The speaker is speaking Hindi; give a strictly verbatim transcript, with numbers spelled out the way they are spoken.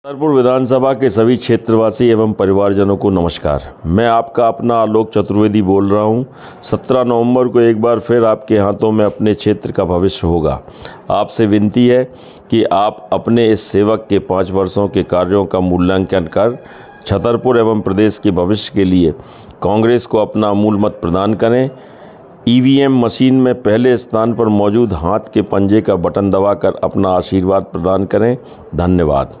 छतरपुर विधानसभा के सभी क्षेत्रवासी एवं परिवारजनों को नमस्कार। मैं आपका अपना आलोक चतुर्वेदी बोल रहा हूं। सत्रह नवंबर को एक बार फिर आपके हाथों में अपने क्षेत्र का भविष्य होगा। आपसे विनती है कि आप अपने इस सेवक के पाँच वर्षों के कार्यों का मूल्यांकन कर छतरपुर एवं प्रदेश के भविष्य के लिए कांग्रेस को अपना अमूल्य मत प्रदान करें। ईवीएम मशीन में पहले स्थान पर मौजूद हाथ के पंजे का बटन दबाकर अपना आशीर्वाद प्रदान करें। धन्यवाद।